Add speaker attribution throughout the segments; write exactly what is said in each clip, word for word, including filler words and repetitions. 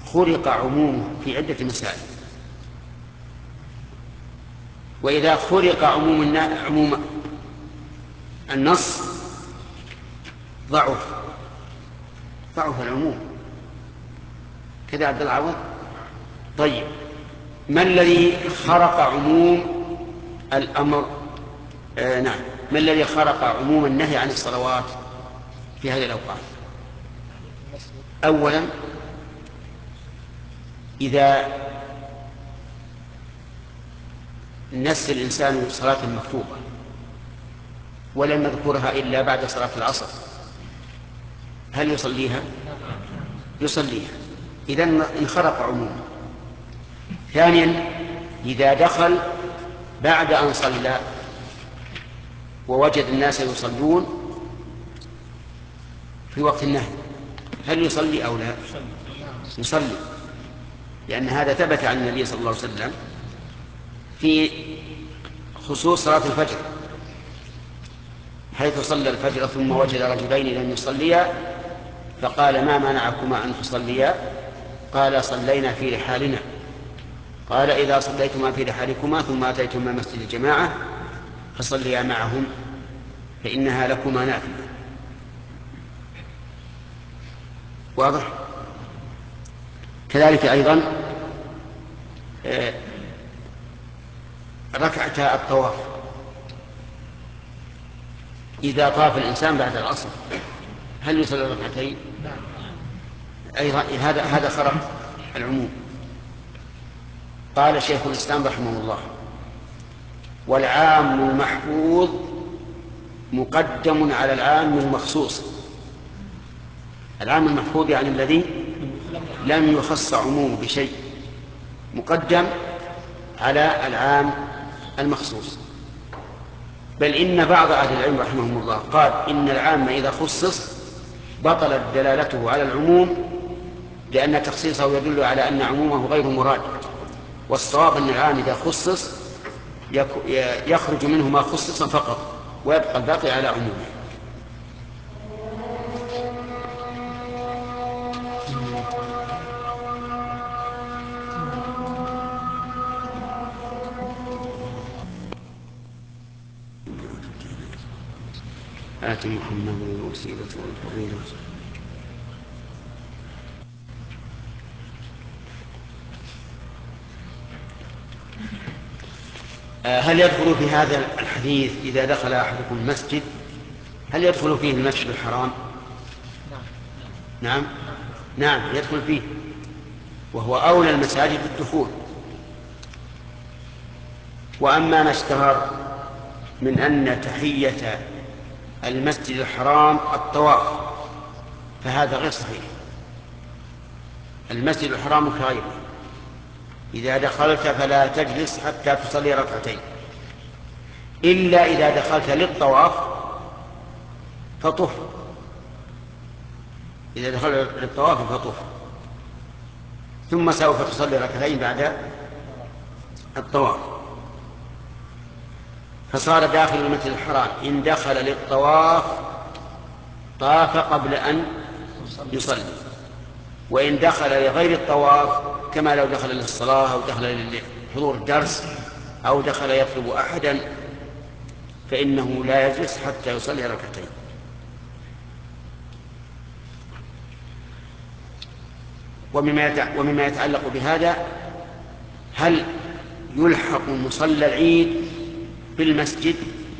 Speaker 1: خلق عمومه في عدة مسائل، وإذا خلق عموم عموم النص ضعف ضعف العموم كذا عبد العوض. طيب، ما الذي خرق عموم الأمر آه نعم ما الذي خرق عموم النهي عن الصلوات في هذه الأوقات؟ أولا، إذا نسي الإنسان صلاة مكتوبة ولم يذكرها إلا بعد صلاة العصر، هل يصليها؟ يصليها، إذن انخرق عمومه. ثانيا، إذا دخل بعد أن صلى ووجد الناس يصلون في وقت النهي، هل يصلي أو لا؟ يصلي، لأن هذا ثبت عن النبي صلى الله عليه وسلم في خصوص صلاة الفجر، حيث صلى الفجر ثم وجد رجلين لم يصليا فقال: ما منعكما أن تصليا؟ قال: صلينا في رحالنا. قال: إذا صليتما في رحالكما ثم أتيتما مسجد الجماعة فصليا معهم فإنها لكما نافلة. واضح؟ كذلك أيضا ركعتا الطواف، إذا طاف الإنسان بعد العصر هل يصلي ركعتين؟ أيضا هذا هذا خرق العموم. قال شيخ الإسلام رحمه الله: والعام المحفوظ مقدم على العام المخصوص. العام المحفوظ يعني الذي لم يخص عمومه بشيء، مقدم على العام المخصوص. بل إن بعض أهل العلم رحمهم الله قال إن العام إذا خصص بطلت دلالته على العموم، لأن تخصيصه يدل على أن عمومه غير مراد، والصواب أن العام إذا خصص يخرج منه ما خصص فقط ويبقى الباقي على عمومه. آت محمد الوسيلة والفضيلة. هل يدخل في هذا الحديث إذا دخل أحدكم المسجد هل يدخل فيه المسجد الحرام؟ نعم نعم يدخل فيه، وهو أولى المساجد بالدخول. وأما ما اشتهر من أن تحية المسجد الحرام الطواف فهذا غير صحيح. المسجد الحرام كغيره، إذا دخلت فلا تجلس حتى تصلي ركعتين، إلا إذا دخلت للطواف فطف. إذا دخلت للطواف فطف ثم سوف تصلي ركعتين بعد الطواف. فصار داخل المسجد الحرام إن دخل للطواف طاف قبل أن يصلي، وإن دخل لغير الطواف كما لو دخل للصلاة أو دخل لحضور الدرس أو دخل يطلب أحدا فإنه لا يجلس حتى يصلي ركعتين. ومما يتعلق بهذا: هل يلحق مصلى العيد بالمسجد؟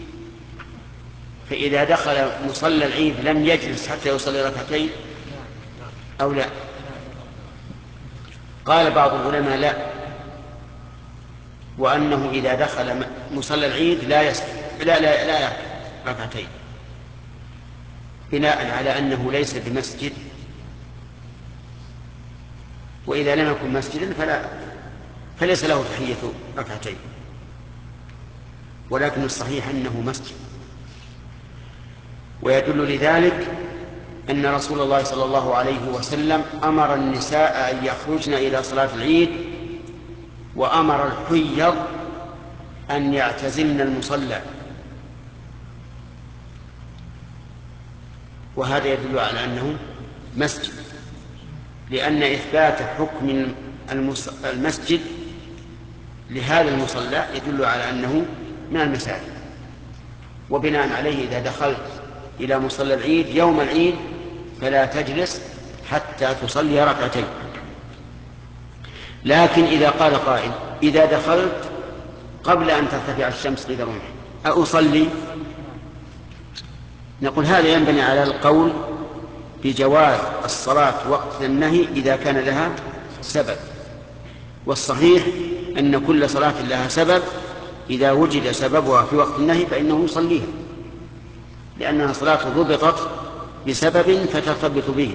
Speaker 1: فإذا دخل مصلى العيد لم يجلس حتى يصلي ركعتين أو لا؟ قال بعض العلماء لا، وأنه إذا دخل مصلى العيد لا يسجد لا لا لا ركعتين، بناء على أنه ليس بمسجد، وإذا لم يكن مسجدا فلا فليس له تحية ركعتين، ولكن الصحيح أنه مسجد. ويدل لذلك أن رسول الله صلى الله عليه وسلم أمر النساء أن يخرجن إلى صلاة العيد، وأمر الحيض أن يعتزلن المصلى، وهذا يدل على أنه مسجد. لأن إثبات حكم المسجد لهذا المصلى يدل على أنه من المساجد، وبناء عليه إذا دخلت إلى مصلى العيد يوم العيد فلا تجلس حتى تصلي ركعتين. لكن إذا قال قائل إذا دخلت قبل أن ترتفع الشمس قيد الرمح أصلي؟ نقول هذا ينبني على القول بجواز الصلاة وقت النهي إذا كان لها سبب، والصحيح أن كل صلاة لها سبب، إذا وجد سببها في وقت النهي فإنه يصليها، لأنها صلاة ضبطت بسبب فترتبط به.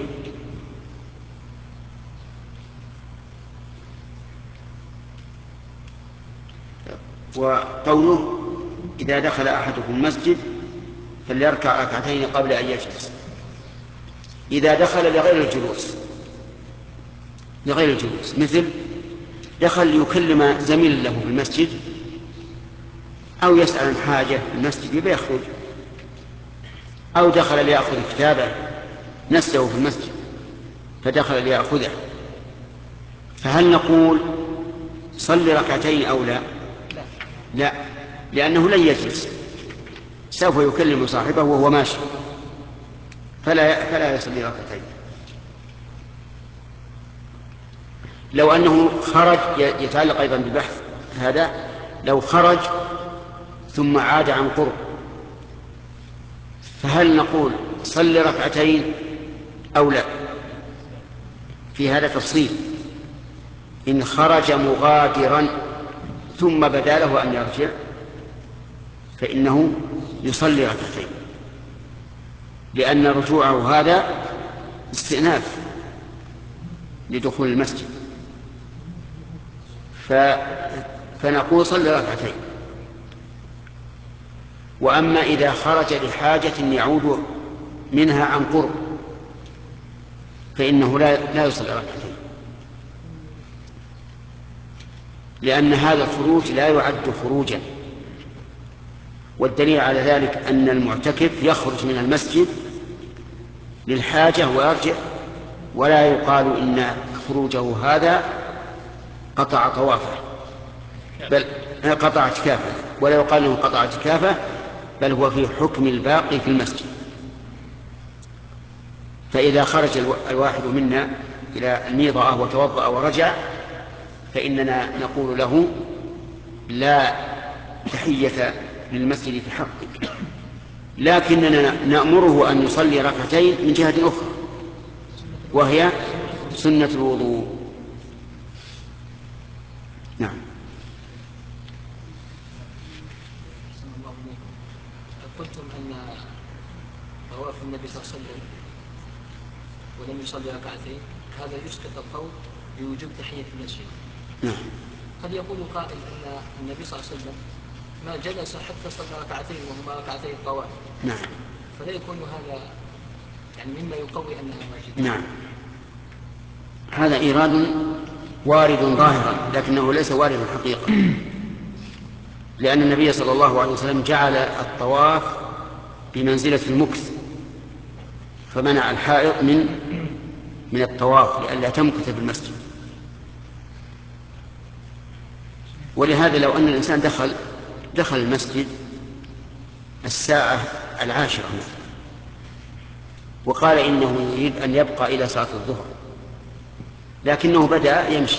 Speaker 1: وقوله إذا دخل أحدكم المسجد فليركع ركعتين قبل أن يجلس، إذا دخل لغير الجلوس لغير الجلوس مثل دخل ليكلم زميل له في المسجد أو يسأل عن حاجة في المسجد يبي يخرج، أو دخل ليأخذ كتابه نسيه في المسجد فدخل ليأخذه، فهل نقول صلي ركعتين أو لا؟ لا، لأنه لن يجلس، سوف يكلم صاحبه وهو ماشي، فلا فلا يصلي ركعتين. لو أنه خرج، يتعلق أيضا بالبحث هذا، لو خرج ثم عاد عن قرب فهل نقول صلي ركعتين أو لا؟ في هذا تفصيل. إن خرج مغادرا ثم بدا له أن يرجع فإنه يصلي ركعتين، لأن رجوعه هذا استئناف لدخول المسجد، ف... فنقول صلي ركعتين. وأما إذا خرج لحاجة يعود منها عن قرب فإنه لا, لا يصلي ركعتين، لأن هذا الخروج لا يعد خروجا. والدليل على ذلك أن المعتكف يخرج من المسجد للحاجة ويرجع، ولا يقال إن خروجه هذا قطع طوافه بل قطع اعتكافه، ولا يقال انه قطع اعتكافه، بل هو في حكم الباقي في المسجد. فإذا خرج الواحد منا إلى الميضة وتوضأ ورجع فإننا نقول له لا تحية للمسجد في حقك، لكننا نأمره أن يصلي ركعتين من جهة أخرى وهي سنة الوضوء. نعم.
Speaker 2: قلتم أن طواف النبي صلى الله عليه وسلم ولم يصلي ركعتين هذا يسقط القول بوجوب تحية المسجد.
Speaker 1: نعم.
Speaker 2: قد يقول قائل أن النبي صلى الله عليه وسلم ما جلس حتى صلى ركعتين وهما ركعتي الطواف.
Speaker 1: نعم.
Speaker 2: فلا يكون هذا يعني مما يقوي أنها واجبة.
Speaker 1: نعم، هذا إيراد وارد ظاهرا لكنه ليس واردا حقيقة، لأن النبي صلى الله عليه وسلم جعل الطواف بمنزلة المكث، فمنع الحائض من من الطواف لئلا تمكث في المسجد. ولهذا لو أن الإنسان دخل دخل المسجد الساعة العاشرة وقال إنه يريد أن يبقى إلى صلاة الظهر، لكنه بدأ يمشي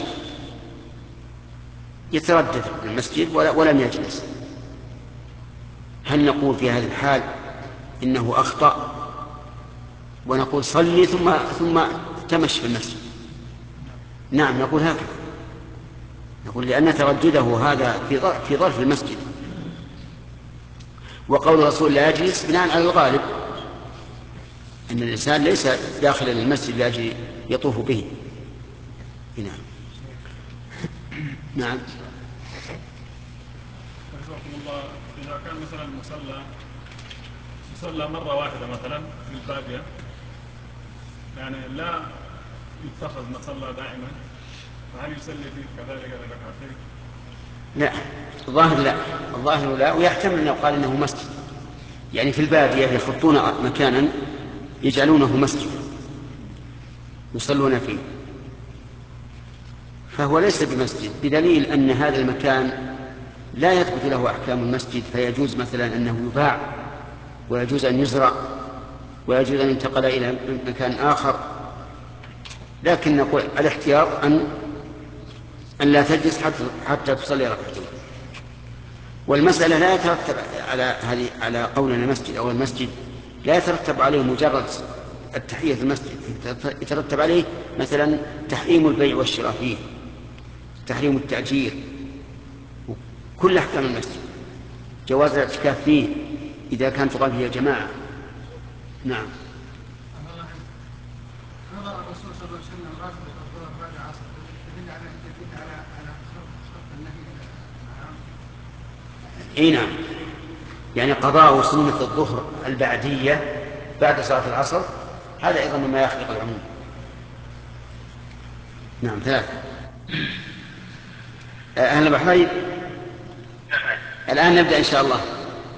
Speaker 1: يتردد في المسجد ولم يجلس، هل نقول في هذه الحال إنه أخطأ ونقول صلي ثم ثم تمشي في المسجد؟ نعم نقول هكذا، نقول لأن تردده هذا في ظرف المسجد، وقول الرسول لا يجلس بناء على الغالب أن الإنسان ليس داخل المسجد لأجل يطوف به. نعم. نعم.
Speaker 3: الله إذا كان مثلا مصلى مصلى مرة واحدة مثلا في البادية، يعني لا يتخذ مصلى دائما، فهل يصلي فيه كذلك ركعتين؟
Speaker 1: لا، الظاهر لا، الظاهر لا، ويحتمل أن يقال إنه مسجد، يعني في البادية يخطون مكانا يجعلونه مسجد يصلون فيه. فهو ليس بمسجد، بدليل أن هذا المكان لا يثبت له أحكام المسجد، فيجوز مثلا أنه يباع، ويجوز أن يزرع، ويجوز أن ينتقل إلى مكان آخر، لكن نقول الاحتياط أن أن لا تجلس حتى حتى تصلي ركعتين. والمسألة لا يترتب على هذه على قولنا مسجد أو المسجد لا يترتب عليه مجرد التحية في المسجد، يترتب عليه مثلا تحريم البيع والشراء فيه، تحريم التأجير، كل أحكام المسجد، جواز الاعتكاف فيه إذا كان تقام فيه جماعة. نعم.
Speaker 4: نظر الرسول صلى الله عليه وسلم راتب الظهر بعد العصر يدل على يدل على على خط النهي العام.
Speaker 1: اي نعم، يعني قضاء سنة الظهر البعدية بعد صلاة العصر هذا أيضا مما يخلق العموم. نعم. ثلاثة. أهلا بحبايب، الآن نبدأ إن شاء الله.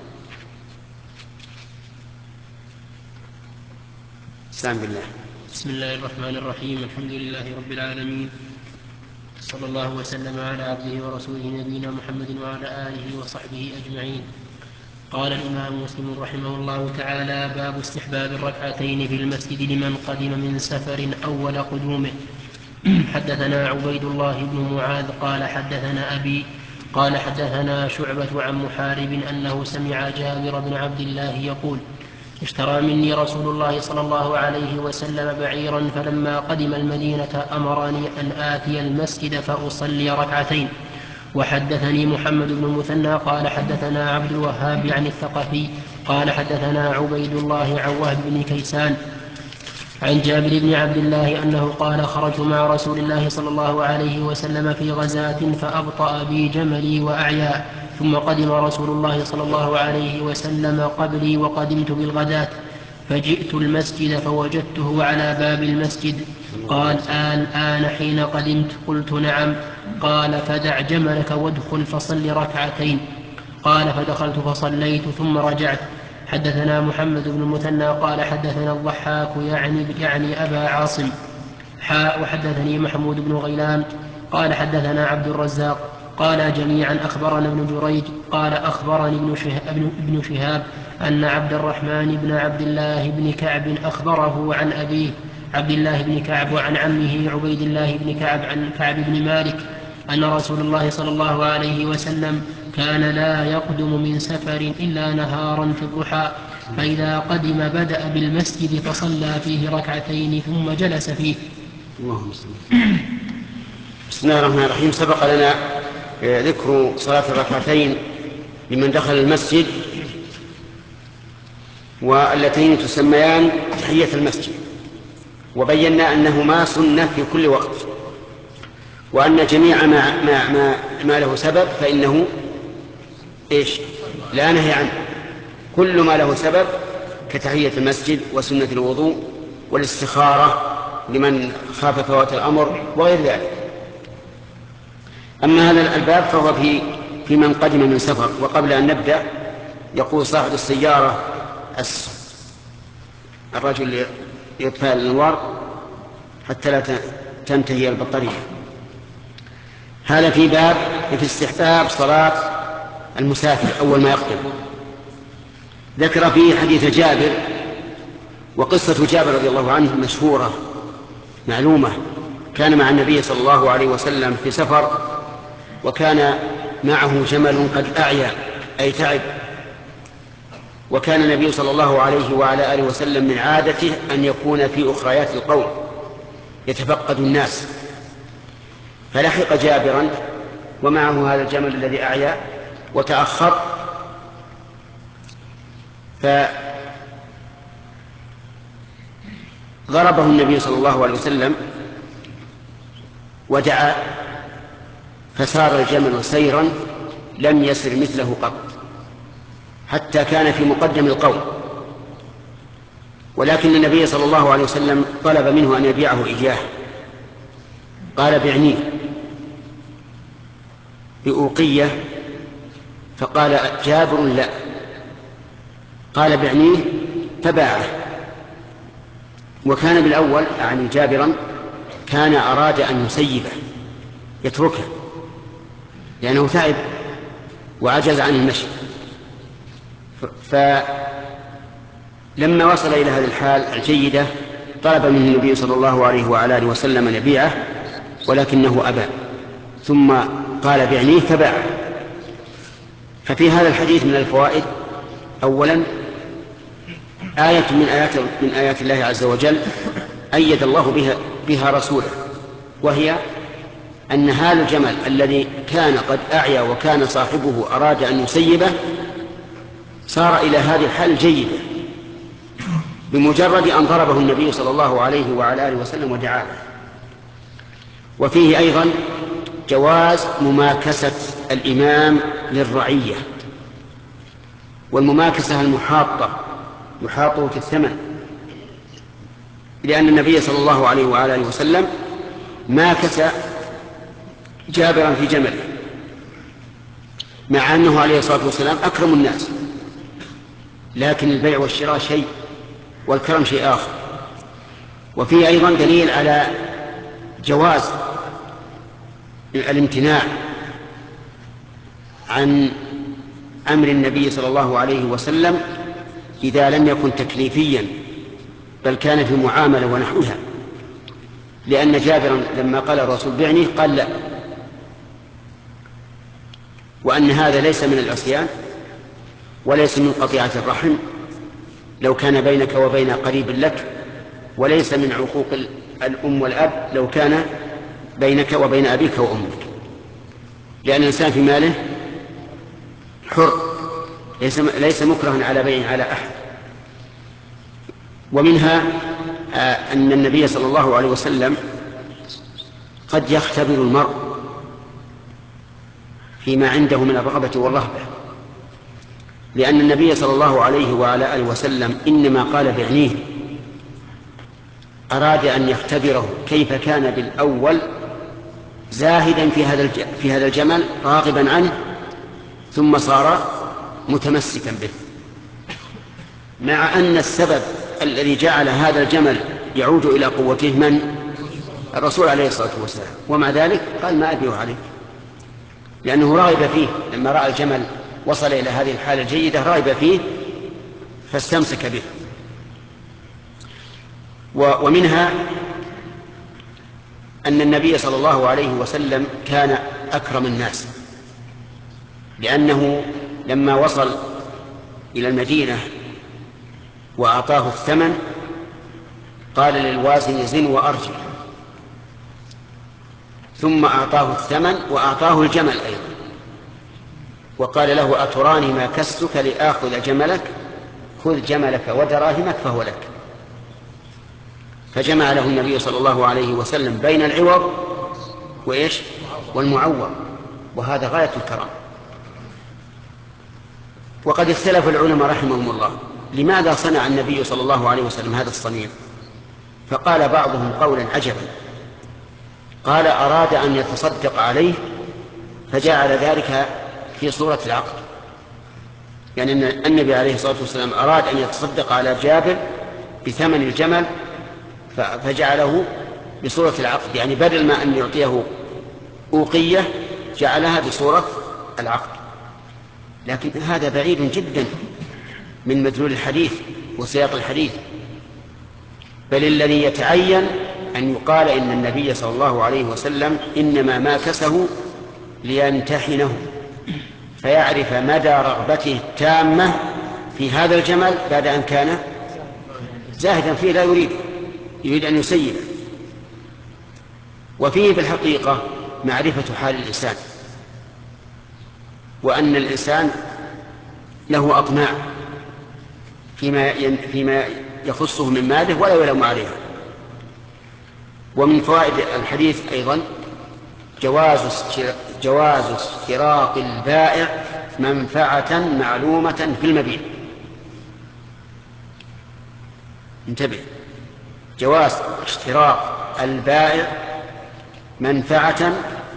Speaker 1: استعن بالله.
Speaker 5: بسم الله الرحمن الرحيم. الحمد لله رب العالمين، صلى الله وسلم على عبده ورسوله نبينا محمد وعلى آله وصحبه أجمعين. قال الإمام مسلم رحمه الله تعالى: باب استحباب الركعتين في المسجد لمن قدم من سفر أول قدومه. حدثنا عبيد الله بن معاذ قال حدثنا أبي قال حدثنا شعبة عن محارب أنه سمع جابر بن عبد الله يقول: اشترى مني رسول الله صلى الله عليه وسلم بعيرا، فلما قدم المدينة أمرني أن آتي المسجد فأصلي ركعتين. وحدثني محمد بن المثنى قال حدثنا عبد الوهاب عن الثقفي قال حدثنا عبيد الله عن وهب بن كيسان عن جابر بن عبد الله أنه قال: خرجت مع رسول الله صلى الله عليه وسلم في غزاة فأبطأ بي جملي وأعيا، ثم قدم رسول الله صلى الله عليه وسلم قبلي وقدمت بالغداة، فجئت المسجد فوجدته على باب المسجد. قال: آن آن حين قدمت؟ قلت: نعم. قال: فدع جملك وادخل فصل ركعتين. قال: فدخلت فصليت ثم رجعت. حدثنا محمد بن المثنى قال حدثنا الضحاك يعني, يعني أبا عاصم حاء وحدثني محمود بن غيلان قال حدثنا عبد الرزاق قال جميعا أخبرنا ابن جريج قال أخبرني ابن شهاب, ابن شهاب أن عبد الرحمن بن عبد الله بن كعب أخبره عن أبيه عبد الله بن كعب وعن عمه عبيد الله بن كعب عن كعب بن مالك أن رسول الله صلى الله عليه وسلم كان لا يقدم من سفر إلا نهارا في الضحى، فإذا قدم بدأ بالمسجد فصلى فيه ركعتين ثم جلس فيه.
Speaker 1: اللهم صل. بسم الله الرحمن الرحيم. سبق لنا ذكر صلاة الركعتين لمن دخل المسجد، واللتين تسميان تحية المسجد، وبينا أنهما سنة في كل وقت، وأن جميع ما, ما, ما, ما له سبب فإنه إيش؟ لا نهي عنه. كل ما له سبب كتحية المسجد وسنة الوضوء والاستخارة لمن خاف فوات الأمر وغير ذلك. أما هذا الباب فهو في, في من قدم من سفر. وقبل أن نبدأ يقول صاحب السيارة الرجل يطفئ الأنوار حتى لا تنتهي البطارية. هذا في باب في استحباب صلاة المسافر أول ما يقدم. ذكر فيه حديث جابر، وقصة جابر رضي الله عنه مشهورة معلومة. كان مع النبي صلى الله عليه وسلم في سفر، وكان معه جمل قد أعيا أي تعب، وكان النبي صلى الله عليه وعلى آله وسلم من عادته أن يكون في أخريات القوم يتفقد الناس، فلحق جابرا ومعه هذا الجمل الذي أعيا وتأخر، فضربه النبي صلى الله عليه وسلم ودعا، فسار الجمل سيرا لم يسر مثله قط حتى كان في مقدم القوم. ولكن النبي صلى الله عليه وسلم طلب منه أن يبيعه إياه، قال: بعنيه بأوقية، فقال جابر: لا. قال: بعنيه، فباعه. وكان بالأول يعني جابرا كان أراد أن يسيبه يتركها لأنه تعب وعجز عن المشي. فلما وصل إلى هذه الحال الجيدة طلب منه النبي صلى الله عليه وعلى آله وسلم أن يبيعه، ولكنه أبى، ثم قال بعنيه فباعه. ففي هذا الحديث من الفوائد: أولا آية من آيات, من آيات الله عز وجل أيد الله بها, بها رسوله، وهي أن هذا الجمل الذي كان قد أعيا وكان صاحبه أراد أن يسيبه صار إلى هذه الحال الجيدة بمجرد أن ضربه النبي صلى الله عليه وعلى آله وسلم ودعاه. وفيه أيضا جواز مماكسة الإمام للرعية، والمماكسة المحاطة يحاطه في الثمن، لأن النبي صلى الله عليه وعلى آله وسلم ماكس جابرا في جمله، مع أنه عليه الصلاة والسلام أكرم الناس، لكن البيع والشراء شيء والكرم شيء آخر. وفيه أيضا دليل على جواز الامتناع عن أمر النبي صلى الله عليه وسلم إذا لم يكن تكليفيا بل كان في معاملة ونحوها، لأن جابرا لما قال الرسول بعني قال لا، وأن هذا ليس من العصيان وليس من قطيعة الرحم لو كان بينك وبين قريب لك، وليس من عقوق الأم والأب لو كان بينك وبين أبيك وأمك، لأن الإنسان في ماله حر ليس, ليس مكرها على بيع على أحد. ومنها أن النبي صلى الله عليه وسلم قد يختبر المرء فيما عنده من الرغبة والرهبة، لأن النبي صلى الله عليه وعلى آله وسلم إنما قال بعنيه أراد أن يختبره كيف كان بالأول زاهدا في هذا في هذا الجمل راغبا عنه، ثم صار متمسكا به، مع أن السبب الذي جعل هذا الجمل يعود إلى قوته من؟ الرسول عليه الصلاة والسلام، ومع ذلك قال ما أبيه عليه، لأنه راغب فيه. لما رأى الجمل وصل إلى هذه الحالة الجيدة راغب فيه فاستمسك به. ومنها أن النبي صلى الله عليه وسلم كان أكرم الناس، لأنه لما وصل إلى المدينة وأعطاه الثمن قال للوازن زن وأرجع، ثم أعطاه الثمن وأعطاه الجمل أيضا، وقال له أتراني ما كستك لآخذ جملك؟ خذ جملك ودراهمك فهو لك. فجمع له النبي صلى الله عليه وسلم بين العوض وإيش والمعوض، وهذا غاية الكرم. وقد اختلف العلماء رحمهم الله لماذا صنع النبي صلى الله عليه وسلم هذا الصنيع، فقال بعضهم قولا عجبا، قال أراد أن يتصدق عليه فجعل ذلك في صورة العقد، يعني أن النبي عليه الصلاة والسلام أراد أن يتصدق على جابر بثمن الجمل فجعله بصورة العقد، يعني بدل ما أن يعطيه أوقية جعلها بصورة العقد. لكن هذا بعيد جدا من مدلول الحديث وسياق الحديث، بل الذي يتعين أن يقال إن النبي صلى الله عليه وسلم إنما ماكسه ليمتحنه فيعرف مدى رغبته التامة في هذا الجمل بعد أن كان زاهدا فيه لا يريد يريد أن يسيبه. وفيه في الحقيقة معرفة حال الإنسان، وأن الإنسان له أطماع فيما فيما يخصه من ماله ولا يلام عليها. ومن فوائد الحديث أيضا جواز جواز اشتراط البائع منفعة معلومة في المبيع. انتبه، جواز اشتراط البائع منفعة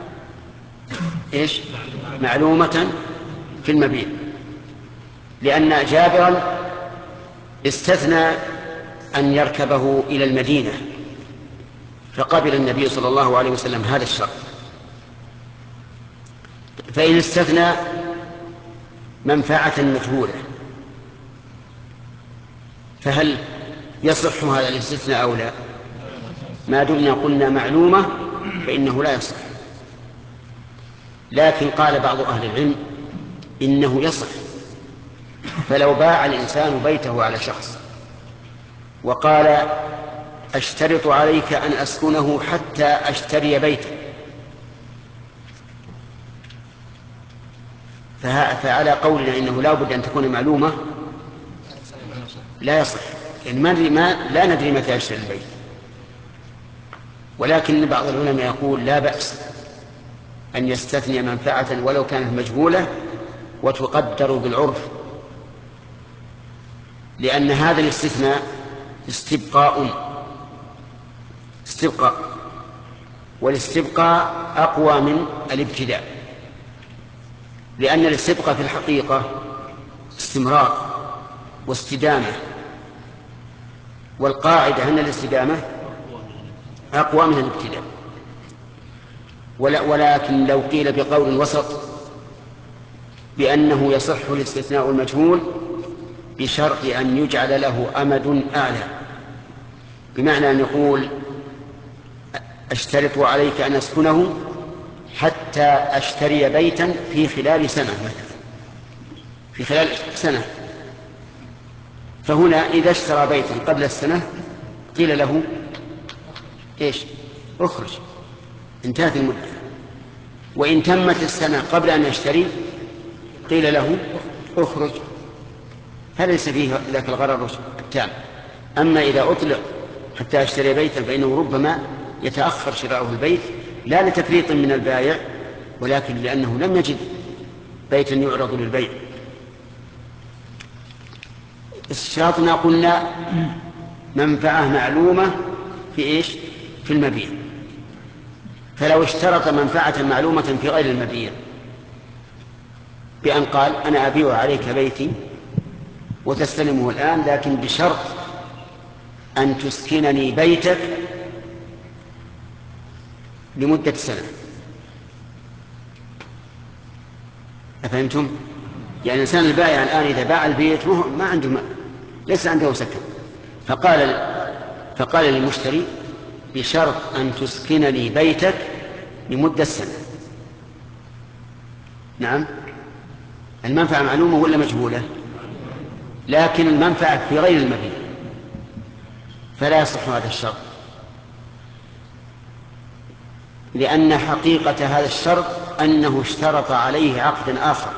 Speaker 1: إيش معلومة في المبيع، لأن جابرا استثنى أن يركبه إلى المدينة، فقبل النبي صلى الله عليه وسلم هذا الشرط، فإن استثنى منفعة مجهولة فهل يصح هذا الاستثناء أو لا؟ ما دمنا قلنا معلومة فإنه لا يصح. لكن قال بعض أهل العلم إنه يصح. فلو باع الإنسان بيته على شخص وقال أشترط عليك أن أسكنه حتى أشتري بيتا، فعلى قولنا إنه لا بد أن تكون معلومة لا يصح، يعني ما لا ندري متى يشتري البيت. ولكن بعض العلماء يقول لا بأس أن يستثني منفعة ولو كانت مجهولة وتقدر بالعرف، لأن هذا الاستثناء استبقاء استبقاء والاستبقاء أقوى من الابتداء، لأن الاستبقاء في الحقيقة استمرار واستدامة، والقاعدة أن الاستدامة أقوى من الابتداء. ولكن لو قيل بقول وسط بأنه يصح الاستثناء المجهول بشرط أن يجعل له أمد أعلى، بمعنى أن يقول أشترط عليك أن أسكنه حتى أشتري بيتا في خلال سنة مثلا، في خلال سنة. فهنا إذا اشترى بيتا قبل السنة قيل له إيش؟ أخرج، انتهت المدة. وإن تمت السنة قبل أن يشتري قيل له أخرج، فليس فيه ذاك الغرر التام. أما إذا أطلق حتى أشتري بيتا فإنه ربما يتأخر شراؤه البيت لا لتفريط من البائع، ولكن لأنه لم يجد بيتا يعرض للبيع. اشتراطنا قلنا منفعة معلومة في إيش؟ في المبيع. فلو اشترط منفعة معلومة في غير المبيع بأن قال أنا أبيع عليك بيتي وتستلمه الآن، لكن بشرط أن تسكنني بيتك لمدة سنة. أفهمتم؟ يعني الإنسان البائع الآن إذا باع البيت ما عنده ما ليس عنده سكن، فقال فقال للمشتري بشرط أن تسكنني بيتك لمدة سنة. نعم، المنفعة معلومة ولا مجهولة؟ لكن المنفعة في غير المبيع، فلا يصح هذا الشرط، لأن حقيقة هذا الشرط أنه اشترط عليه عقد آخر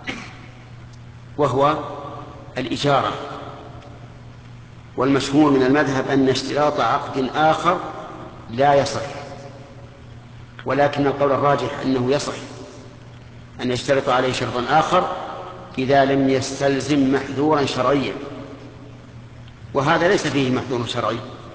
Speaker 1: وهو الإجارة. والمشهور من المذهب أن اشتراط عقد آخر لا يصح، ولكن القول الراجح أنه يصح أن يشترط عليه شرطا آخر إذا لم يستلزم محذورا شرعيا، وهذا ليس فيه محذور شرعي.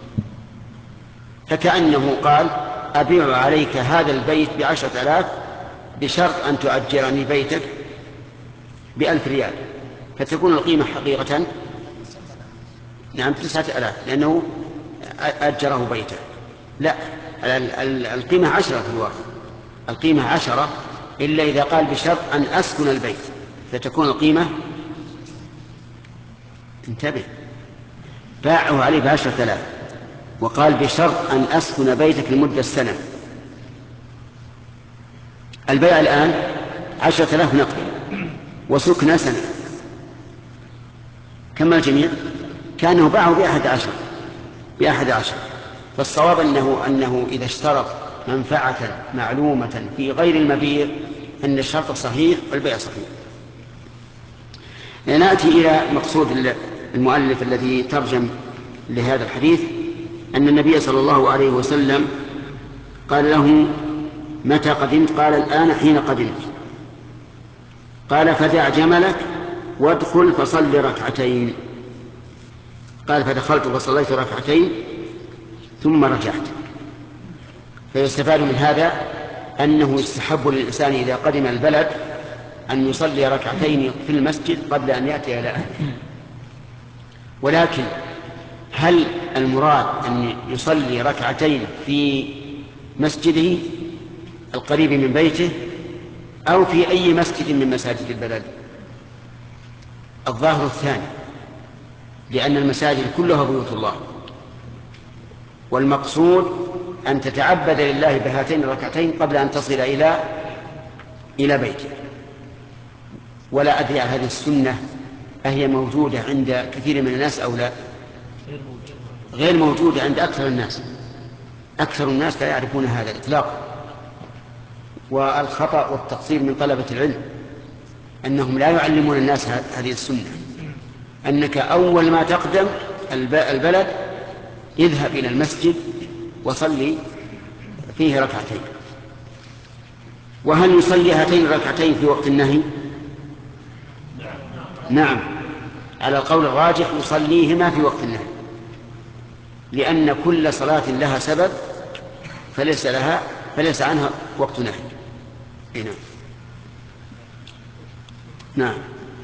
Speaker 1: فكأنه قال أبيع عليك هذا البيت بعشرة آلاف بشرط أن تؤجرني بيتك بألف ريال، فتكون القيمة حقيقة نعم تسعة آلاف لأنه أجره بيته. لا، القيمة عشرة في الواقع، القيمة عشرة إلا إذا قال بشرط أن أسكن البيت، فتكون القيمة انتبه باعه عليه بعشرة آلاف وقال بشرط أن أسكن بيتك لمدة سنة. البيع الآن عشرة آلاف نقد وسكن سنة، كم الجميع؟ كأنه باعه بأحد عشر بأحد عشر. فالصواب أنه, أنه إذا اشترط منفعة معلومة في غير المبيع أن الشرط صحيح والبيع صحيح. نأتي إلى مقصود المؤلف الذي ترجم لهذا الحديث، أن النبي صلى الله عليه وسلم قال له متى قدمت؟ قال الآن حين قدمت. قال فدع جملك وادخل فصل ركعتين. قال فدخلت فصليت ركعتين ثم رجعت. فيستفاد من هذا أنه يستحب للإنسان إذا قدم البلد أن يصلي ركعتين في المسجد قبل أن يأتي إلى أهله. ولكن هل المراد أن يصلي ركعتين في مسجده القريب من بيته أو في أي مسجد من مساجد البلد. الظاهر الثاني، لأن المساجد كلها بيوت الله، والمقصود أن تتعبد لله بهاتين الركعتين قبل أن تصل إلى إلى بيتك. ولا أدري عن هذه السنة أهي موجودة عند كثير من الناس أو لا؟ غير موجودة عند أكثر الناس. أكثر الناس لا يعرفون هذا إطلاقا. والخطأ والتقصير من طلبة العلم أنهم لا يعلمون الناس هذه السنة، أنك أول ما تقدم البلد اذهب إلى المسجد وصلي فيه ركعتين. وهل يصلي هاتين الركعتين في وقت النهي؟ نعم، على القول الراجح يصليهما في وقت النهي، لأن كل صلاة لها سبب فليس لها فليس عنها وقت نهي. نعم. نعم.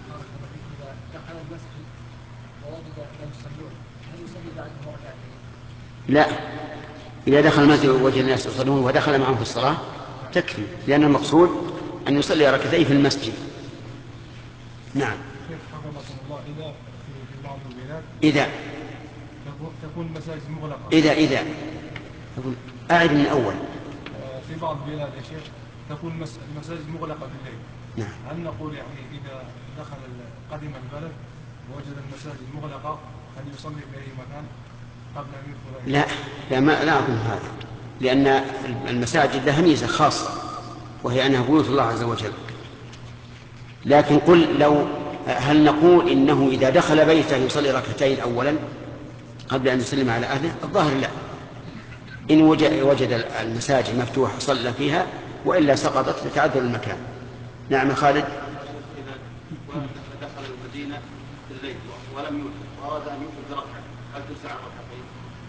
Speaker 1: لا، إذا دخل المسجد ووجد الناس يصلون ودخل معهم في الصلاة تكفي، لأن المقصود أن يصلي ركعتين في المسجد. نعم.
Speaker 6: إذا في بعض البلاد
Speaker 1: إذا
Speaker 6: تكون المساجد مغلقة.
Speaker 1: إذا إذا أعد من أول.
Speaker 6: في بعض البلاد يا شيخ تكون المساجد مغلقة بالليل.
Speaker 1: نعم.
Speaker 6: هل نقول يعني إذا دخل قدم البلد ووجد المساجد مغلقة هل يصلي في أي مكان قبل أن يدخل؟
Speaker 1: لا لا ما لا أقول هذا، لأن المساجد لها ميزة خاصة وهي أنها بيوت الله عز وجل. لكن قل لو هل نقول إنه إذا دخل بيته يصلي ركعتين أولا قبل أن يسلم على أهله؟ الظاهر لا، إن وجد المساجد مفتوحة صلى فيها، وإلا سقطت لتعذر المكان. نعم خالد.
Speaker 7: إذا دخل المدينة في الليل ولم يوجد وأراد أن يوجد ركعة هل تسع ركعتين؟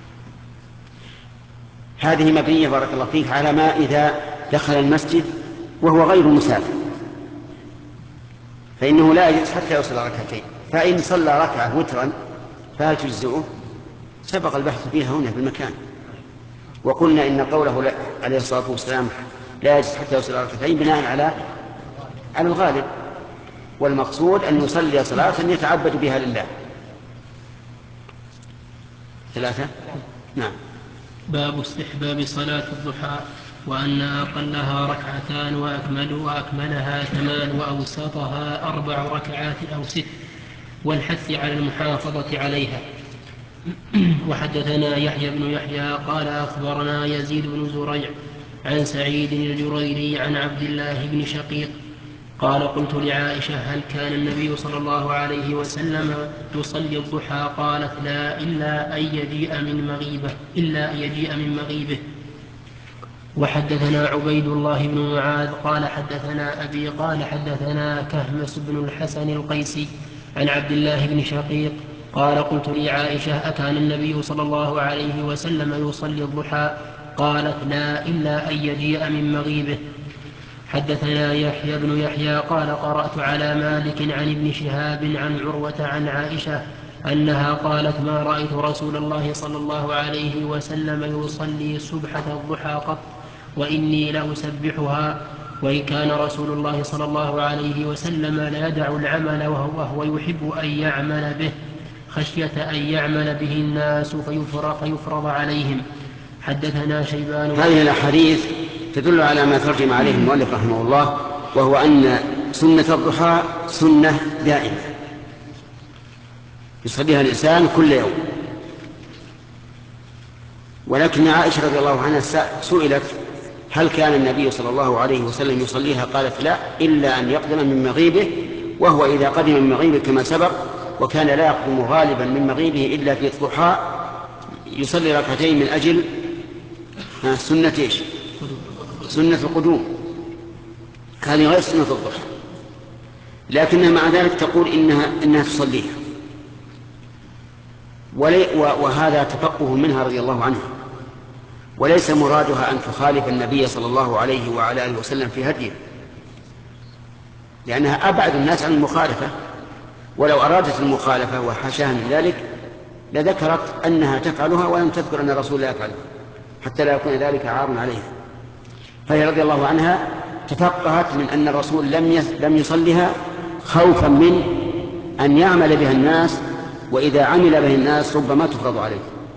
Speaker 1: هذه مبنية بارك الله فيك على ما إذا دخل المسجد وهو غير مسافر، فإنه لا يجوز حتى يوصل ركعتين. فإن صلى ركعة وترا فهل تجزئه؟ سبق البحث فيها هنا في المكان، وقلنا إن قوله عليه الصلاة والسلام لا يجوز حتى يوصل ركعتين بناء على على الغالب، والمقصود أن يصلي صلاة يتعبد بها لله. ثلاثة. نعم.
Speaker 5: باب استحباب صلاة الضحى، وأن أقلها ركعتان وأكمل وأكملها ثمان وأوسطها أربع ركعات أو ست، والحث على المحافظة عليها. وحدثنا يحيى بن يحيى قال أخبرنا يزيد بن زريع عن سعيد الجريري عن عبد الله بن شقيق قال قلت لعائشة هل كان النبي صلى الله عليه وسلم يصلي الضحى؟ قالت لا إلا أن يجيء من مغيبه إلا أن يجيء من مغيبه. وحدثنا عبيد الله بن معاذ قال حدثنا أبي قال حدثنا كهمس بن الحسن القيسي عن عبد الله بن شقيق قال قلت لعائشة أكان النبي صلى الله عليه وسلم يصلي الضحى؟ قالت لا إلا أن يجيء من مغيبه. حدثنا يحيى بن يحيى قال قرأت على مالك عن ابن شهاب عن عروة عن عائشة أنها قالت ما رأيت رسول الله صلى الله عليه وسلم يصلي سبحة الضحى قط وإني لأسبحها، وإن كان رسول الله صلى الله عليه وسلم لا يدع العمل وهو يحب أن يعمل به خشية أن يعمل به الناس فيفرض عليهم. حدثنا شيبان.
Speaker 1: هذه الأحاديث تدل على ما ترجم عليه المؤلف رحمه الله، وهو أن سنة الضحى سنة دائمة يصليها الإنسان كل يوم. ولكن عائشة رضي الله عنها سئلت هل كان النبي صلى الله عليه وسلم يصليها؟ قالت لا إلا أن يقدم من مغيبه، وهو إذا قدم من مغيبه كما سبق، وكان لا يقدم غالبا من مغيبه إلا في الضحى يصلي ركعتين من أجل سنة إيش؟ سنة القدوم. هذه غير سنة الضحى، لكنها مع ذلك تقول إنها, إنها تصليها، وهذا تفقه منها رضي الله عنها، وليس مرادها أن تخالف النبي صلى الله عليه وعلى آله وسلم في هديه، لأنها أبعد الناس عن المخالفة، ولو أرادت المخالفة وحاشاها من ذلك لذكرت أنها تفعلها ولم تذكر أن الرسول لا يفعلها حتى لا يكون ذلك عار عليها. فهي رضي الله عنها تفقهت من أن الرسول لم لم يصلها خوفا من أن يعمل بها الناس، وإذا عمل بها الناس ربما تفرض عليه،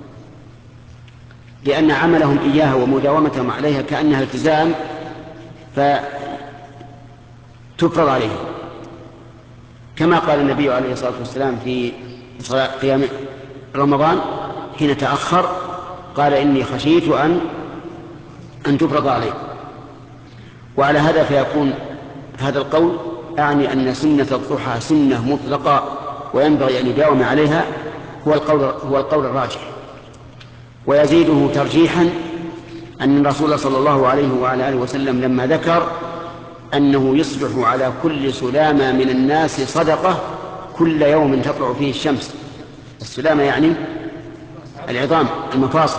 Speaker 1: لأن عملهم إياها ومداومتهم عليها كأنها التزام فتفرض عليهم، كما قال النبي عليه الصلاة والسلام في صلاة قيام رمضان حين تأخر قال إني خشيت أن أن تفرض عليه. وعلى هذا فيكون هذا القول أعني أن سنة الضحى سنة مطلقة وينبغي أن يداوم عليها، هو القول هو القول الراجح. ويزيده ترجيحا أن الرسول صلى الله عليه وعلى آله وسلم لما ذكر أنه يصبح على كل سلامة من الناس صدقة كل يوم تطلع فيه الشمس. السلامة يعني العظام المفاصل،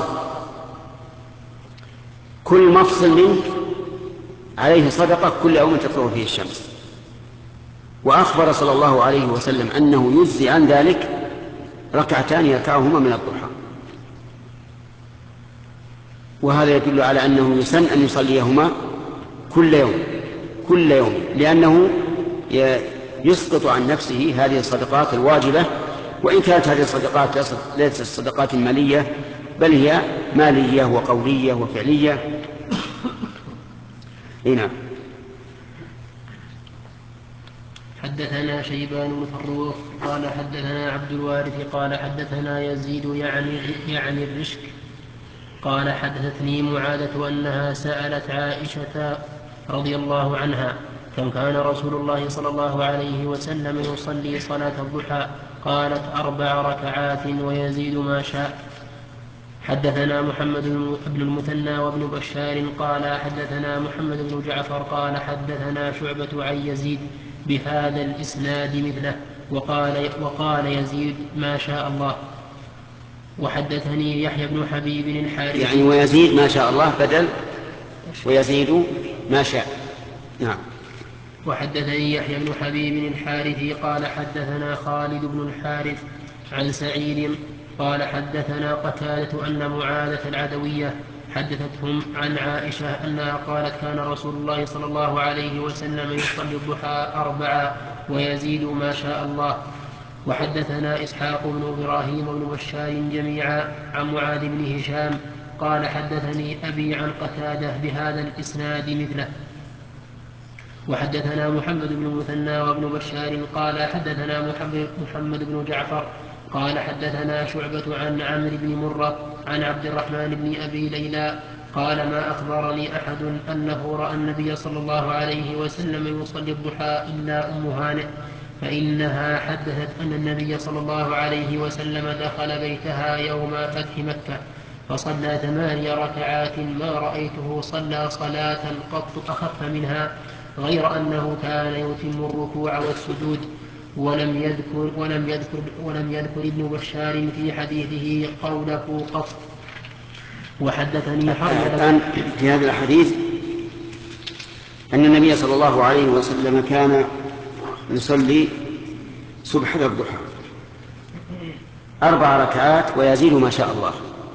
Speaker 1: كل مفصل منه عليه صدقة كل يوم تطلع فيه الشمس. وأخبر صلى الله عليه وسلم أنه يجزي عن ذلك ركعتان يركعهما من الضحى، وهذا يدل على أنه يسن أن يصليهما كل يوم كل يوم لأنه يسقط عن نفسه هذه الصدقات الواجبة، وإن كانت هذه الصدقات ليست الصدقات مالية بل هي مالية وقولية وفعلية. هنا
Speaker 5: حدثنا شيبان بن فروخ قال حدثنا عبد الوارث قال حدثنا يزيد يعني, يعني الرشك قال حدثتني معاذة أنها سألت عائشة رضي الله عنها كم كان رسول الله صلى الله عليه وسلم يصلي صلاة الضحى؟ قالت أربع ركعات ويزيد ما شاء. حدثنا محمد بن المثنى وابن بشار قال حدثنا محمد بن جعفر قال حدثنا شعبة عن يزيد بهذا الإسناد مثله وقال, وقال يزيد ما شاء الله. وحدثني يحيى بن حبيب الحارثي
Speaker 1: يعني ويزيد ما شاء الله بدل ويزيد ما شاء. نعم.
Speaker 5: وحدثني يحيى بن حبيب الحارثي قال حدثنا خالد بن الحارث عن سعيد قال حدثنا قتادة أن معاذة العدوية حدثتهم عن عائشة أنها قالت كان رسول الله صلى الله عليه وسلم يصلي الضحى أربعا ويزيد ما شاء الله. وحدثنا إسحاق بن إبراهيم بن بشار جميعا عن معاذ بن هشام قال حدثني أبي عن قتادة بهذا الإسناد مثله. وحدثنا محمد بن المثنى وابن بشار قال حدثنا محمد, محمد بن جعفر قال حدثنا شعبة عن عمرو بن مرة عن عبد الرحمن بن أبي ليلى قال ما أخبرني أحد أنه رأى النبي صلى الله عليه وسلم يصلي الضحى إلا أم هانئ، فإنها حدثت أن النبي صلى الله عليه وسلم دخل بيتها يوم فتح مكة فصلى ثماني ركعات ما رأيته صلى صلاة قط أخف منها غير أنه كان يتم الركوع والسجود. ولم يذكر, ولم يذكر, ولم يذكر ابن بشار في حديثه قوله قط. وحدثني
Speaker 1: الآن في هذا الحديث أن النبي صلى الله عليه وسلم كان يصلي سبحة الضحى أربع ركعات ويزيد ما شاء الله.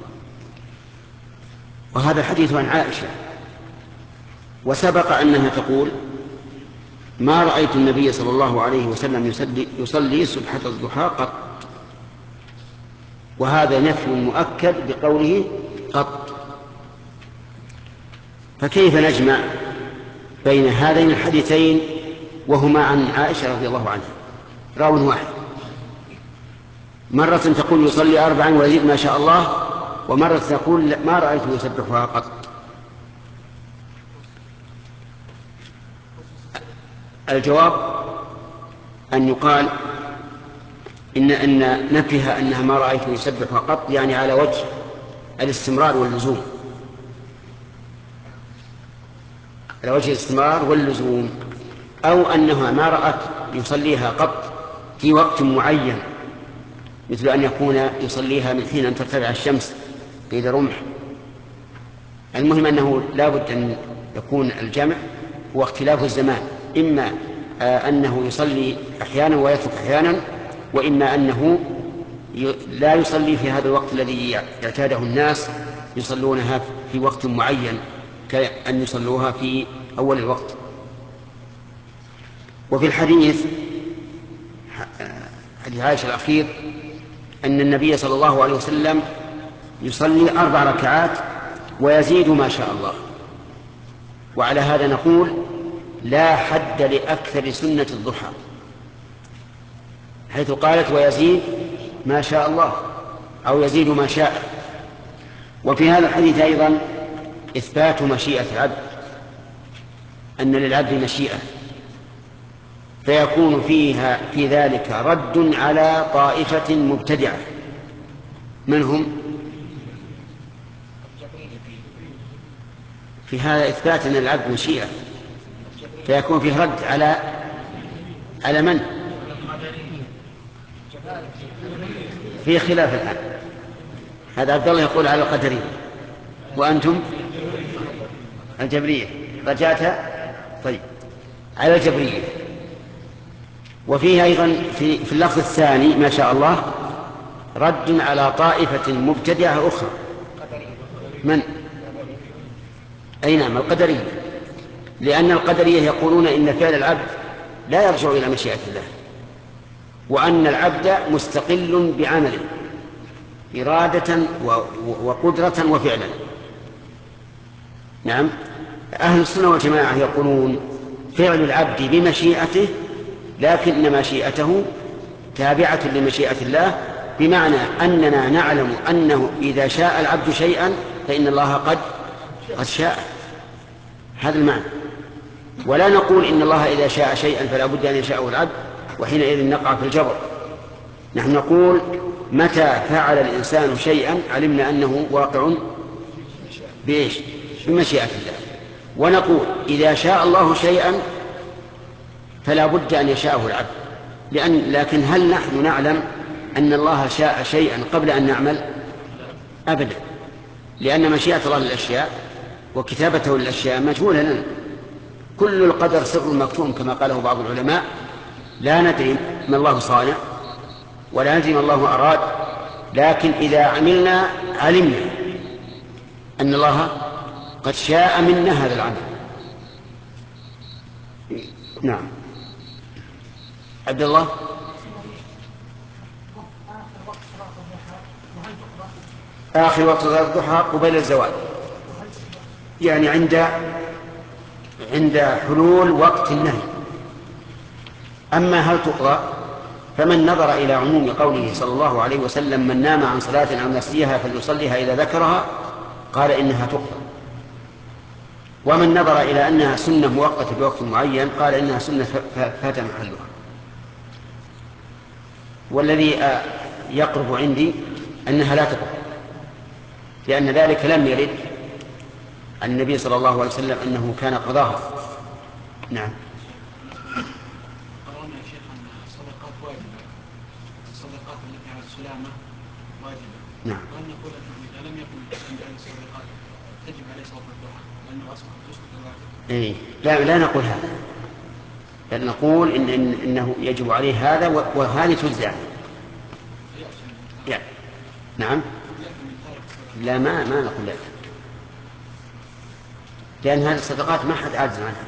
Speaker 1: وهذا الحديث عن عائشة، وسبق أنها تقول ما رأيت النبي صلى الله عليه وسلم يصلي, يصلي سبحة الضحى قط، وهذا نفي مؤكد بقوله قط. فكيف نجمع بين هذين الحديثين وهما عن عائشة رضي الله عنها راو واحد؟ مرة تقول يصلي أربعا ويزيد ما شاء الله، ومرة تقول ما رأيته يسبحها قط. الجواب أن يقال إن, إن نفيها أنها ما رأيته يسبحها قط يعني على وجه الاستمرار واللزوم، على وجه الاستمرار واللزوم، أو أنها ما رأت يصليها قط في وقت معين، مثل أن يكون يصليها من حين أن ترتفع الشمس قيد رمح. المهم أنه لا بد أن يكون الجمع هو اختلاف الزمان، إما أنه يصلي أحيانا ويترك أحيانا، وإما أنه لا يصلي في هذا الوقت الذي اعتاده الناس يصلونها في وقت معين كأن يصلوها في أول الوقت. وفي الحديث حديث عائشة الأخير أن النبي صلى الله عليه وسلم يصلي أربع ركعات ويزيد ما شاء الله. وعلى هذا نقول لا حد لأكثر سنة الضحى، حيث قالت ويزيد ما شاء الله أو يزيد ما شاء. وفي هذا الحديث أيضا إثبات مشيئة العبد، أن للعبد مشيئة، فيكون فيها في ذلك رد على طائفة مبتدعة. من هم؟ في هذا إثبات أن العبد مشيئة، فيكون فيه رد على على من؟ في خلاف الآن. هذا عبد الله يقول على القدرية، وأنتم الجبرية. رجعت طيب على الجبرية. وفيه أيضا في, في اللفظ الثاني ما شاء الله رد على طائفة مبتدعة أخرى. من؟ أي نعم، القدرية، لأن القدرية يقولون إن فعل العبد لا يرجع إلى مشيئة الله، وأن العبد مستقل بعمله إرادة وقدرة وفعلا. نعم، أهل السنة والجماعة يقولون فعل العبد بمشيئته، لكن مشيئته تابعة لمشيئة الله، بمعنى أننا نعلم أنه إذا شاء العبد شيئا فإن الله قد قد شاء. هذا المعنى. ولا نقول إن الله إذا شاء شيئا فلا بد أن يشاءه العبد وحينئذ نقع في الجبر. نحن نقول متى فعل الإنسان شيئا علمنا أنه واقع بإيش؟ بمشيئة الله. ونقول إذا شاء الله شيئا فلا بد أن يشاءه العبد، لأن لكن هل نحن نعلم أن الله شاء شيئا قبل أن نعمل؟ أبدا، لأن مشيئة الله للأشياء وكتابته للأشياء مجهولة لنا. كل القدر سر مكتوم كما قاله بعض العلماء، لا ندري ما الله صانع ولا ندري ما الله أراد، لكن إذا عملنا علمنا أن الله قد شاء منا هذا العمل. نعم. عبد الله. آخر وقت صلاة الضحى قبيل الزوال، يعني عند عند حلول وقت النهي. أما هل تقضى فمن نظر إلى عموم قوله صلى الله عليه وسلم من نام عن صلاة أو نسيها فليصليها إذا ذكرها قال إنها تقضى، ومن نظر إلى أنها سنة مؤقتة بوقت معين قال إنها سنة فات محلها. والذي يقرب عندي أنها لا تقضى، لأن ذلك لم يرد عن النبي صلى الله عليه وسلم أنه كان قضاها. نعم.
Speaker 2: قرأنا يا شيخ أن الصدقات واجبة، الصدقات التي على السلامة واجبة.
Speaker 1: نعم.
Speaker 2: وأن نقول أنه إذا لم يكن عند هذه الصدقات تجب عليه صلاة الضحى لأنه أصبح تسقط الواجب.
Speaker 1: إيه، لا لا نقول هذا، بل نقول إن, إن إنه يجب عليه هذا وهذه تجزع. يعني. نعم. لا ما ما نقول لا، لأن هذه الصدقات ما حد عاجز عنها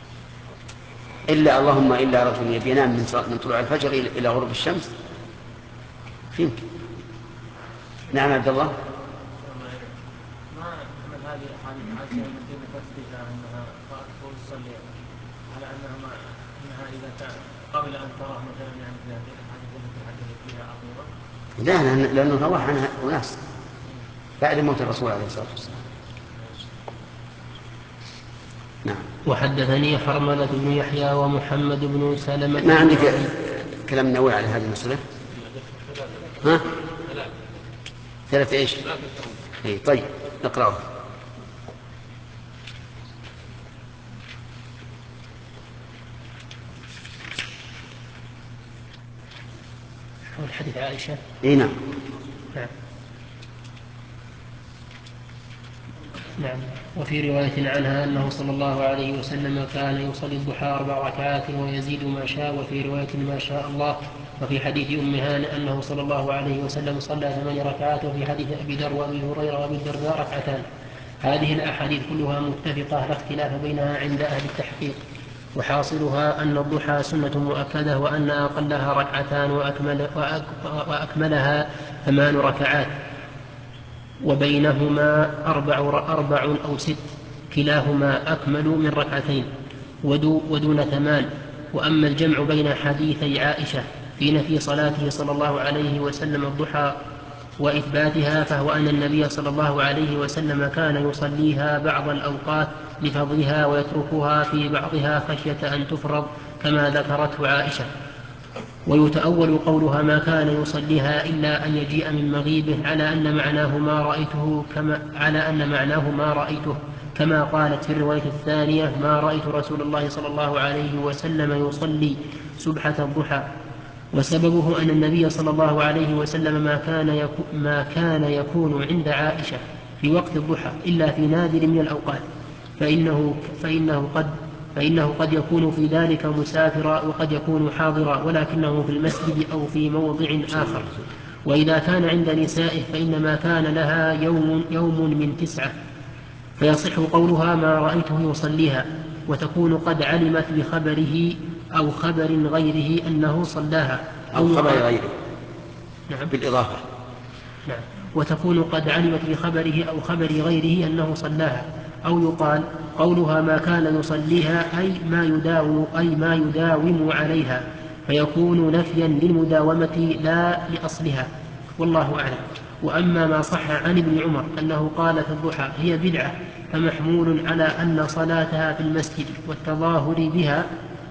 Speaker 1: إلا اللهم إلا رجل يبي ينام من من طلوع الفجر إلى غروب الشمس فين. نعم عبد الله.
Speaker 8: ما من هذه الأحاديث عائشة التي تثبت أنها تصلي على أنها ما أنها إذا كان قبل أن تراه مثلا يعني في هذه الأحاديث التي حدثت فيها عظيمة.
Speaker 1: لا، لأنه رواه عنها أناس بعد موت الرسول عليه الصلاة والسلام. نعم.
Speaker 5: وحدثني حرملة بن يحيى ومحمد بن سلمة.
Speaker 1: ما عندك كلام نووي على هذه المسألة؟ ها؟ ثلاثة إيش؟ إيه طيب نقرأه.
Speaker 5: الحديث عائشة.
Speaker 1: إيه نعم.
Speaker 5: نعم. نعم. وفي رواية عنها أنه صلى الله عليه وسلم كان يصلي الضحى أربع ركعات ويزيد ما شاء، وفي رواية ما شاء الله. وفي حديث أم هانئ أنه صلى الله عليه وسلم صلى ثمان ركعات، وفي حديث أبي ذر وأبي هريرة وأبي الدرداء ركعتان. هذه الأحاديث كلها متفقة لا اختلاف بينها عند أهل التحقيق. وحاصلها أن الضحى سنة مؤكدة، وأن أقلها ركعتان وأكمل وأكملها ثمان ركعات، وبينهما أربع, أربع أو ست، كلاهما أكمل من ركعتين ودون ثمان. وأما الجمع بين حديثي عائشة في نفي صلاته صلى الله عليه وسلم الضحى وإثباتها، فهو أن النبي صلى الله عليه وسلم كان يصليها بعض الأوقات لفضلها ويتركها في بعضها خشية أن تفرض كما ذكرته عائشة. ويتأول قولها ما كان يصليها إلا أن يجيء من مغيبه على أن معناه ما رأيته كما, على أن معناه ما رأيته كما قالت في الرواية الثانية ما رأيت رسول الله صلى الله عليه وسلم يصلي سبحة الضحى. وسببه أن النبي صلى الله عليه وسلم ما كان يكون, ما كان يكون عند عائشة في وقت الضحى إلا في نادر من الأوقات، فإنه, فإنه, قد فإنه قد يكون في ذلك مسافرا وقد يكون حاضرا، ولكنه في المسجد أو في موضع آخر. وإذا كان عند نسائه فإنما كان لها يوم, يوم من تسعة، فيصح قولها ما رأيته يصليها، وتكون قد علمت بخبره أو خبر غيره أنه صلاها
Speaker 1: أو خبر غيره.
Speaker 5: نعم.
Speaker 1: بالإضافة.
Speaker 5: نعم. وتكون قد علمت بخبره أو خبر غيره أنه صلاها. أو يقال قولها ما كان يصليها أي ما يداوم, أي ما يداوم عليها، فيكون نفيا للمداومة لا لأصلها، والله أعلم. وأما ما صح عن ابن عمر أنه قال في الضحى هي بدعة، فمحمول على أن صلاتها في المسجد والتظاهر بها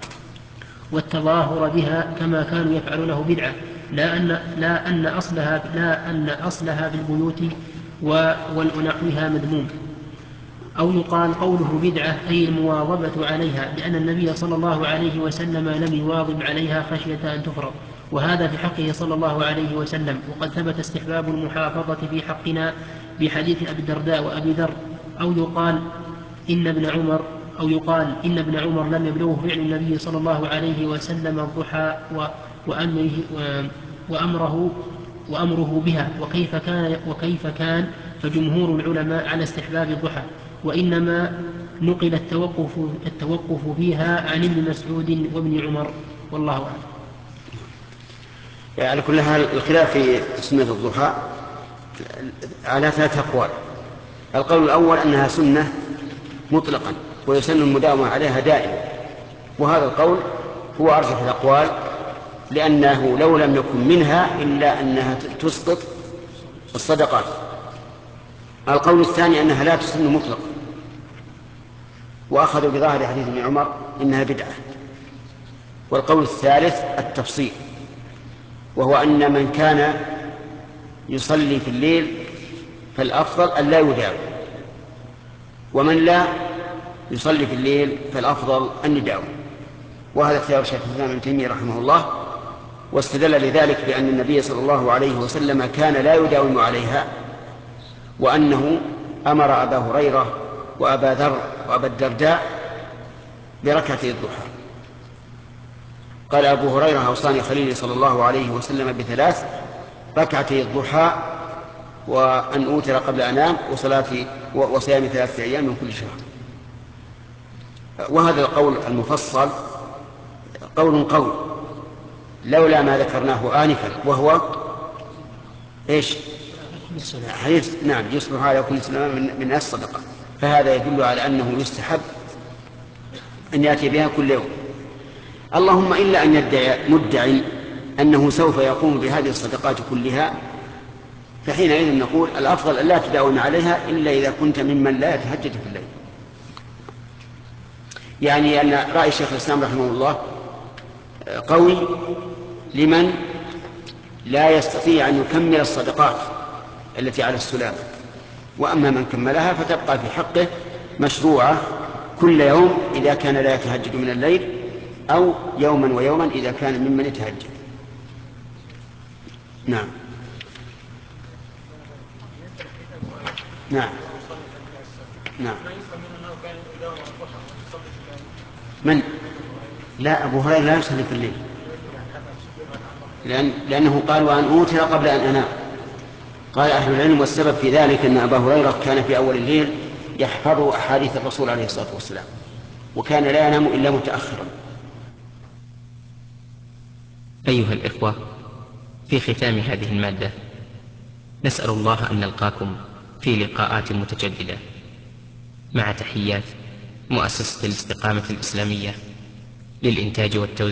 Speaker 5: والتظاهر بها كما كانوا يفعلونه بدعة، لا أن, لا أن أصلها لا أن أصلها بالبيوت ونحوها مذموم. أو يقال قوله بدعة أي المواظبة عليها، لأن النبي صلى الله عليه وسلم لم يواظب عليها خشية أن تفرض، وهذا في حقه صلى الله عليه وسلم. وقد ثبت استحباب المحافظة في حقنا بحديث أبي الدرداء وأبي ذر. أو يقال إن ابن عمر أو يقال إن ابن عمر لم يبلغه فعل النبي صلى الله عليه وسلم الضحى وأمره, وأمره, وأمره بها، وكيف كان, وكيف كان فجمهور العلماء على استحباب الضحى، وإنما نقل التوقف, التوقف فيها عن ابن مسعود وابن عمر، والله أعلم.
Speaker 1: يعني على كل حال الخلاف في سنة الضحى على ثلاثة أقوال. القول الأول أنها سنة مطلقا ويسن المداومة عليها دائما، وهذا القول هو أرجح الأقوال، لأنه لو لم يكن منها إلا أنها تسقط الصدقات. القول الثاني أنها لا تسن مطلقا، وأخذوا بظاهر حديث ابن عمر إنها بدعة. والقول الثالث التفصيل، وهو أن من كان يصلي في الليل فالأفضل أن لا يداوم، ومن لا يصلي في الليل فالأفضل أن يداوم. وهذا اختيار شيخ الإسلام ابن تيمية رحمه الله، واستدل لذلك بأن النبي صلى الله عليه وسلم كان لا يداوم عليها، وأنه أمر أبا هريرة وأبا ذر وأبا الدرداء بركعتي الضحى. قال أبو هريرة أوصاني خليلي صلى الله عليه وسلم بثلاث: ركعتي الضحى، وأن أوتر قبل أنام، وصلاتي وصيام ثلاثة أيام من كل شهر. وهذا القول المفصل قول قول لولا ما ذكرناه آنفا، وهو إيش؟ حديث نعم يصبح على كل سلام من, من الصدقة، فهذا يدل على أنه يستحب أن يأتي بها كل يوم. اللهم إلا أن يدعي مدعي أنه سوف يقوم بهذه الصدقات كلها، فحينئذ نقول الأفضل أن لا تداوم عليها إلا إذا كنت ممن لا يتهجد في الليل. يعني أن رأي الشيخ الإسلام رحمه الله قوي لمن لا يستطيع أن يكمل الصدقات التي على السلام، وأما من كملها فتبقى في حقه مشروعة كل يوم إذا كان لا يتهجد من الليل، أو يوما ويوما إذا كان ممن يتهجد. نعم نعم نعم من؟ لا، أبو هريرة لا يصلي في الليل، لأن لأنه قال وأن أوتر قبل أن أنام. قال أهل العلم والسبب في ذلك أن أبا هريرة كان في أول الليل يحفظ أحاديث الرسول عليه الصلاة والسلام، وكان لا ينام إلا متأخرا.
Speaker 5: أيها الإخوة، في ختام هذه المادة نسأل الله أن نلقاكم في لقاءات متجددة، مع تحيات مؤسسة الاستقامة الإسلامية للإنتاج والتوزيع.